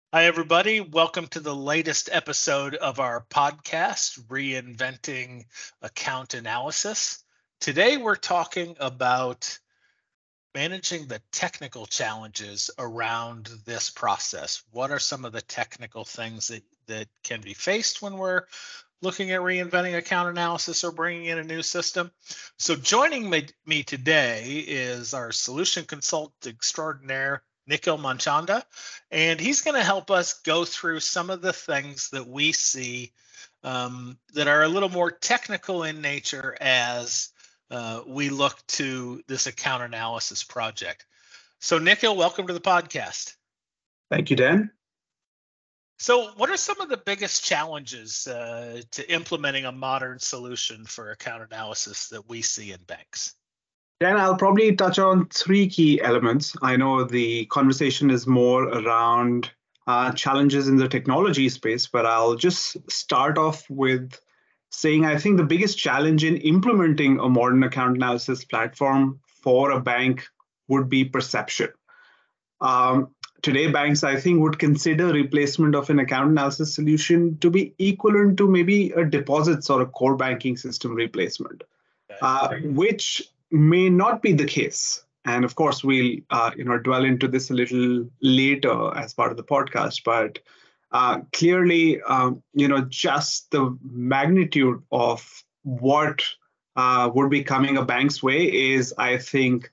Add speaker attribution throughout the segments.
Speaker 1: Hi, everybody. Welcome to the latest episode of our podcast, Reinventing Account Analysis. Today, we're talking about managing the technical challenges around this process. What are some of the technical things that can be faced when we're looking at reinventing account analysis or bringing in a new system? So joining me today is our solution consultant extraordinaire, Nikhil Manchanda, and he's going to help us go through some of the things that we see that are a little more technical in nature as we look to this account analysis project. So Nikhil, welcome to the podcast.
Speaker 2: Thank you, Dan.
Speaker 1: So what are some of the biggest challenges to implementing a modern solution for account analysis that we see in banks?
Speaker 2: Dan, I'll probably touch on three key elements. I know the conversation is more around challenges in the technology space, but I'll just start off with saying I think the biggest challenge in implementing a modern account analysis platform for a bank would be perception. Today, banks, I think, would consider replacement of an account analysis solution to be equivalent to maybe a deposits or a core banking system replacement, which may not be the case. And of course, we'll dwell into this a little later as part of the podcast. But clearly, just the magnitude of what would be coming a bank's way is, I think,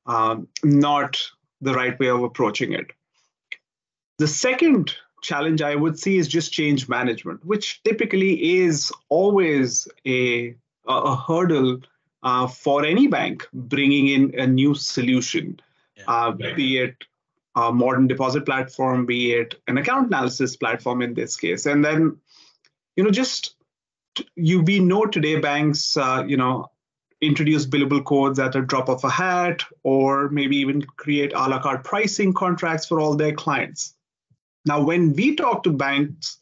Speaker 2: not the right way of approaching it. The second challenge I would see is just change management, which typically is always a hurdle for any bank bringing in a new solution, be it a modern deposit platform, be it an account analysis platform in this case. And then, we know today banks, introduce billable codes at a drop of a hat, or maybe even create a la carte pricing contracts for all their clients. Now, when we talk to banks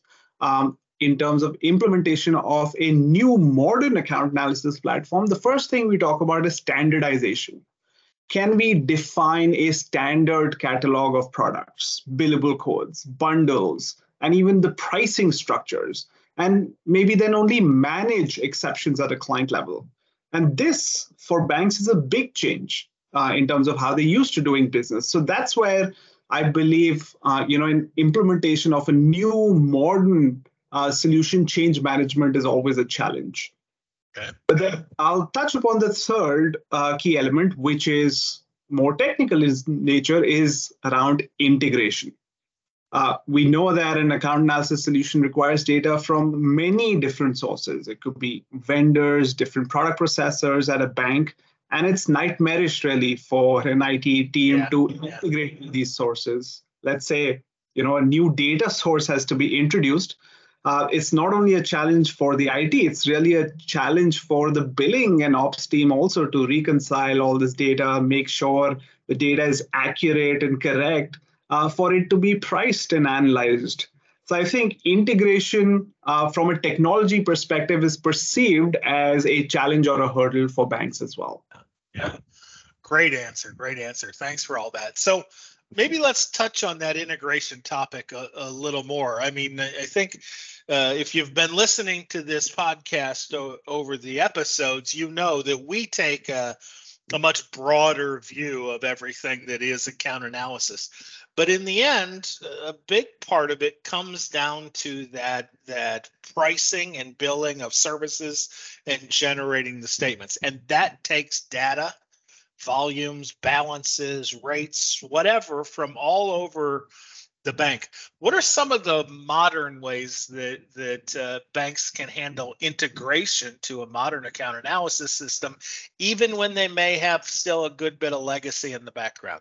Speaker 2: in terms of implementation of a new modern account analysis platform, the first thing we talk about is standardization. Can we define a standard catalog of products, billable codes, bundles, and even the pricing structures, and maybe then only manage exceptions at a client level? And this, for banks, is a big change in terms of how they used to doing business. So that's where I believe, in implementation of a new modern solution, change management is always a challenge.
Speaker 1: Okay.
Speaker 2: But then I'll touch upon the third key element, which is more technical in nature, is around integration. We know that an account analysis solution requires data from many different sources. It could be vendors, different product processors at a bank, and it's nightmarish really for an IT team to integrate these sources. Let's say, a new data source has to be introduced. It's not only a challenge for the IT, it's really a challenge for the billing and ops team also to reconcile all this data, make sure the data is accurate and correct for it to be priced and analyzed. So I think integration from a technology perspective is perceived as a challenge or a hurdle for banks as well.
Speaker 1: Yeah, great answer. Great answer. Thanks for all that. So maybe let's touch on that integration topic a little more. I mean, I think if you've been listening to this podcast over the episodes, you know that we take a much broader view of everything that is account analysis. But in the end, a big part of it comes down to that pricing and billing of services and generating the statements. And that takes data, volumes, balances, rates, whatever, from all over the bank. What are some of the modern ways that banks can handle integration to a modern account analysis system, even when they may have still a good bit of legacy in the background?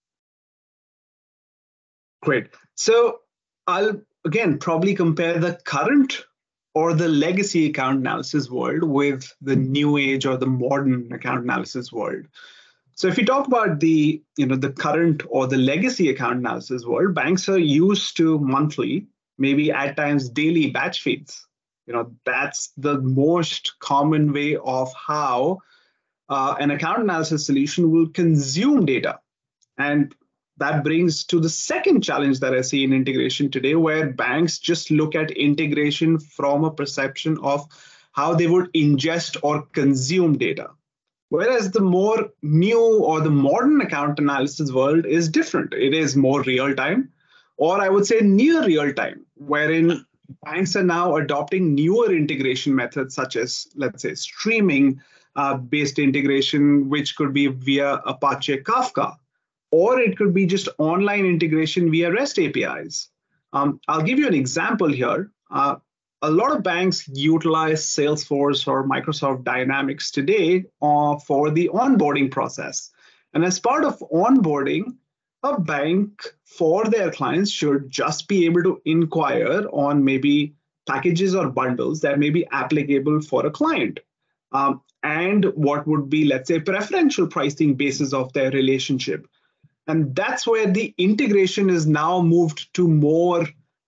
Speaker 2: Great. So I'll, again, probably compare the current or the legacy account analysis world with the new age or the modern account analysis world. So if you talk about the current or the legacy account analysis world, banks are used to monthly, maybe at times daily batch feeds. That's the most common way of how an account analysis solution will consume data. And that brings to the second challenge that I see in integration today, where banks just look at integration from a perception of how they would ingest or consume data. Whereas the more new or the modern account analysis world is different. It is more real time, or I would say near real time, wherein banks are now adopting newer integration methods such as, let's say, streaming based integration, which could be via Apache Kafka, or it could be just online integration via REST APIs. I'll give you an example here. A lot of banks utilize Salesforce or Microsoft Dynamics today for the onboarding process. And as part of onboarding, a bank for their clients should just be able to inquire on maybe packages or bundles that may be applicable for a client. And what would be, let's say, preferential pricing basis of their relationship. And that's where the integration is now moved to more,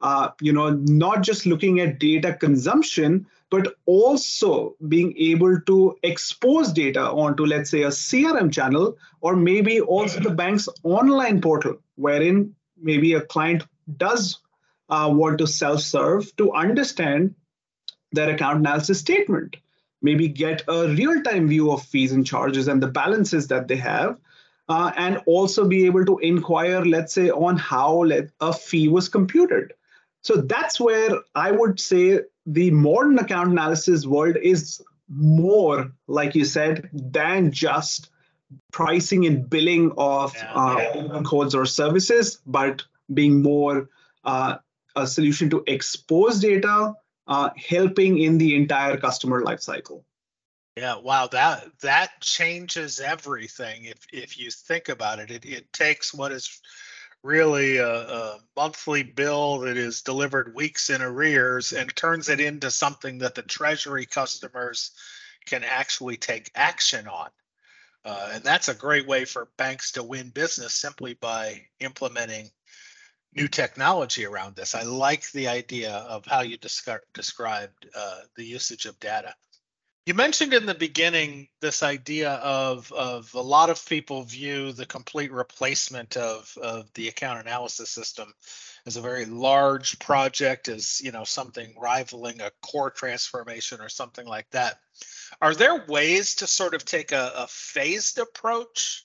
Speaker 2: not just looking at data consumption, but also being able to expose data onto, let's say, a CRM channel, or maybe also the bank's online portal, wherein maybe a client does want to self-serve to understand their account analysis statement, maybe get a real-time view of fees and charges and the balances that they have, and also be able to inquire, let's say, on how a fee was computed. So that's where I would say the modern account analysis world is more, like you said, than just pricing and billing of codes or services, but being more a solution to expose data, helping in the entire customer lifecycle.
Speaker 1: Yeah, wow, that changes everything. If you think about it, it takes what is really a monthly bill that is delivered weeks in arrears and turns it into something that the treasury customers can actually take action on. And that's a great way for banks to win business, simply by implementing new technology around this. I like the idea of how you described the usage of data. You mentioned in the beginning this idea of a lot of people view the complete replacement of the account analysis system as a very large project, as something rivaling a core transformation or something like that. Are there ways to sort of take a phased approach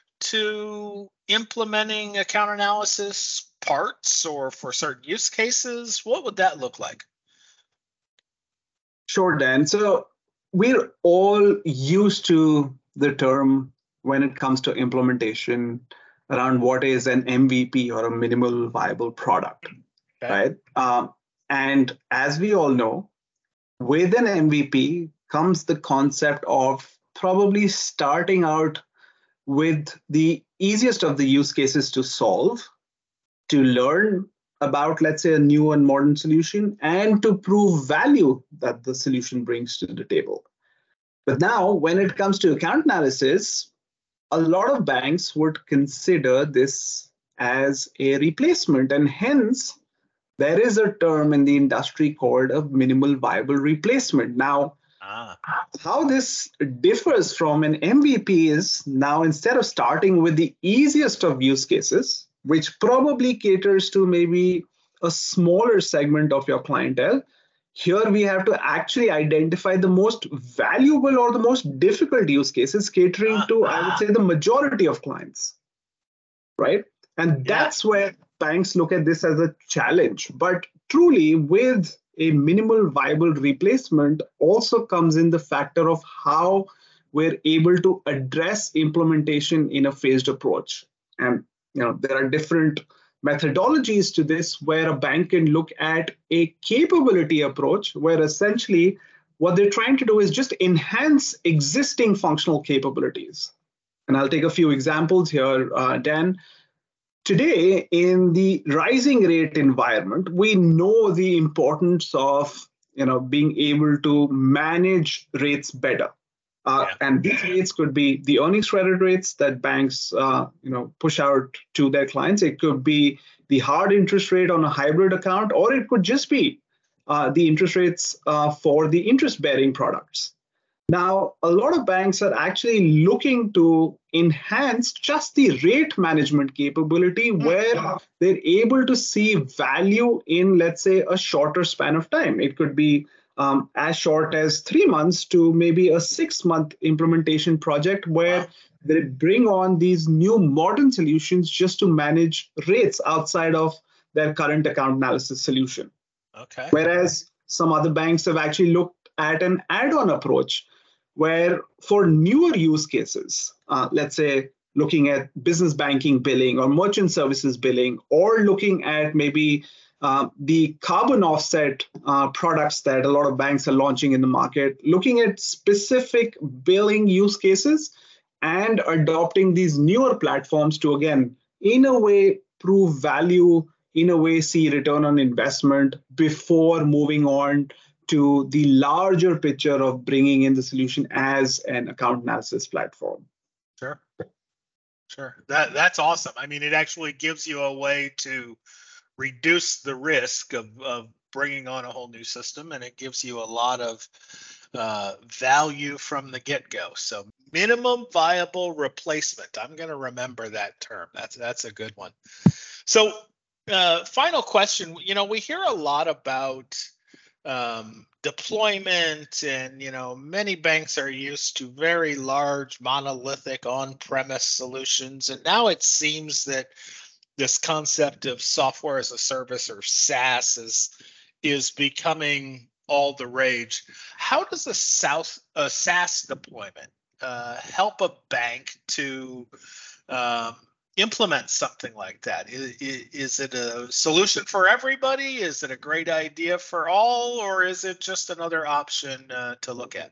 Speaker 1: to implementing account analysis parts, or for certain use cases? What would that look like?
Speaker 2: Sure, Dan. So we're all used to the term when it comes to implementation around what is an MVP, or a minimal viable product, right? And as we all know, with an MVP comes the concept of probably starting out with the easiest of the use cases to solve, to learn about, let's say, a new and modern solution, and to prove value that the solution brings to the table. But now, when it comes to account analysis, a lot of banks would consider this as a replacement, and hence there is a term in the industry called a minimal viable replacement. Now, how this differs from an MVP is, now instead of starting with the easiest of use cases, which probably caters to maybe a smaller segment of your clientele, here we have to actually identify the most valuable or the most difficult use cases, catering to, I would say, the majority of clients, right? And that's where banks look at this as a challenge. But truly, with a minimal viable replacement also comes in the factor of how we're able to address implementation in a phased approach. And there are different methodologies to this, where a bank can look at a capability approach, where essentially what they're trying to do is just enhance existing functional capabilities. And I'll take a few examples here, Dan. Today, in the rising rate environment, we know the importance of being able to manage rates better. And these rates could be the earnings credit rates that banks push out to their clients. It could be the hard interest rate on a hybrid account, or it could just be the interest rates for the interest-bearing products. Now, a lot of banks are actually looking to enhance just the rate management capability where they're able to see value in, let's say, a shorter span of time. It could be as short as 3 months to maybe a 6 month implementation project where they bring on these new modern solutions just to manage rates outside of their current account analysis solution.
Speaker 1: Okay.
Speaker 2: Whereas some other banks have actually looked at an add-on approach where for newer use cases, let's say looking at business banking billing or merchant services billing, or looking at maybe the carbon offset products that a lot of banks are launching in the market, looking at specific billing use cases and adopting these newer platforms to, again, in a way, prove value, in a way, see return on investment before moving on to the larger picture of bringing in the solution as an account analysis platform.
Speaker 1: Sure. That's awesome. I mean, it actually gives you a way to reduce the risk of bringing on a whole new system, and it gives you a lot of value from the get-go. So minimum viable replacement. I'm going to remember that term. That's a good one. So final question. We hear a lot about deployment, and many banks are used to very large monolithic on-premise solutions, and now it seems that this concept of software as a service, or SaaS, is becoming all the rage. How does a SaaS deployment help a bank to implement something like that? Is it a solution for everybody? Is it a great idea for all, or is it just another option to look at?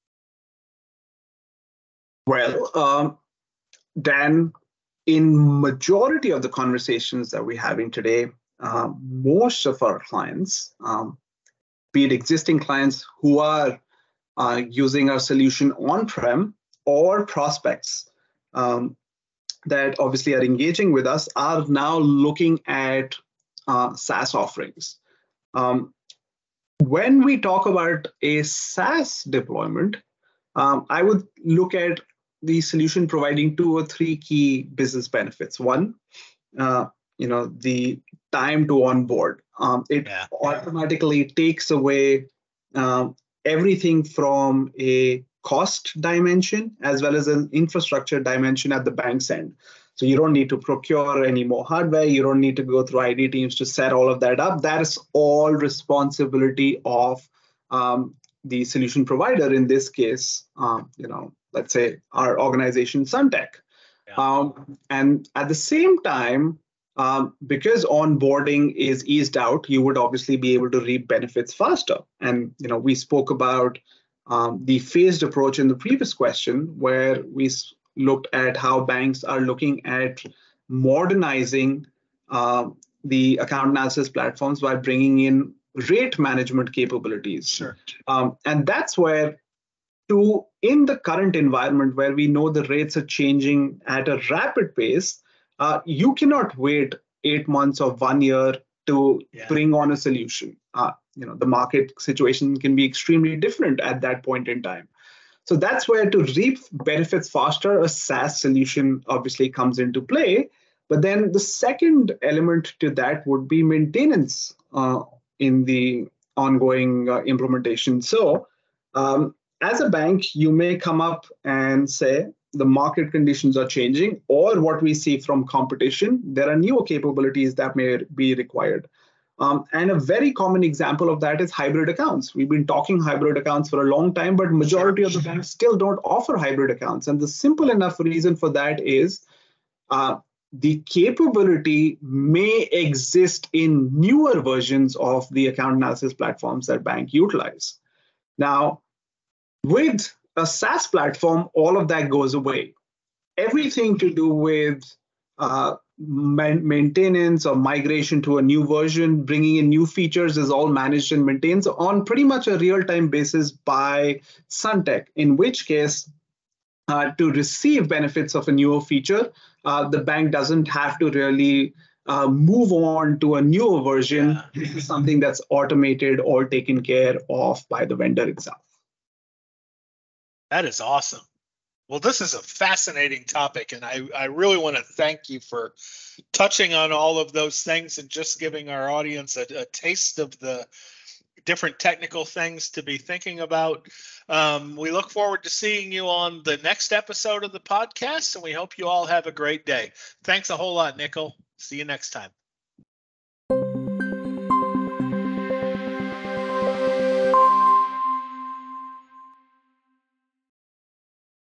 Speaker 2: Well, Dan, in majority of the conversations that we're having today, most of our clients, be it existing clients who are using our solution on-prem, or prospects that obviously are engaging with us, are now looking at SaaS offerings. When we talk about a SaaS deployment, I would look at the solution providing 2 or 3 key business benefits. One, the time to onboard. It automatically takes away everything from a cost dimension as well as an infrastructure dimension at the bank's end. So you don't need to procure any more hardware. You don't need to go through ID teams to set all of that up. That is all responsibility of the solution provider. In this case, let's say our organization, Suntec. And at the same time, because onboarding is eased out, you would obviously be able to reap benefits faster. And we spoke about the phased approach in the previous question, where we looked at how banks are looking at modernizing the account analysis platforms by bringing in rate management capabilities.
Speaker 1: Sure.
Speaker 2: And that's where, in the current environment where we know the rates are changing at a rapid pace, you cannot wait 8 months or 1 year to bring on a solution. The market situation can be extremely different at that point in time. So that's where, to reap benefits faster, a SaaS solution obviously comes into play. But then the second element to that would be maintenance in the ongoing implementation. So as a bank, you may come up and say, the market conditions are changing, or what we see from competition, there are newer capabilities that may be required. And a very common example of that is hybrid accounts. We've been talking hybrid accounts for a long time, but majority of the banks still don't offer hybrid accounts. And the simple enough reason for that is the capability may exist in newer versions of the account analysis platforms that banks utilize. Now, with a SaaS platform, all of that goes away. Everything to do with maintenance or migration to a new version, bringing in new features, is all managed and maintained on pretty much a real-time basis by Suntec, in which case, to receive benefits of a newer feature, the bank doesn't have to really move on to a newer version. This is something that's automated or taken care of by the vendor itself.
Speaker 1: That is awesome. Well, this is a fascinating topic, and I really want to thank you for touching on all of those things and just giving our audience a taste of the different technical things to be thinking about. We look forward to seeing you on the next episode of the podcast, and we hope you all have a great day. Thanks a whole lot, Nicol. See you next time.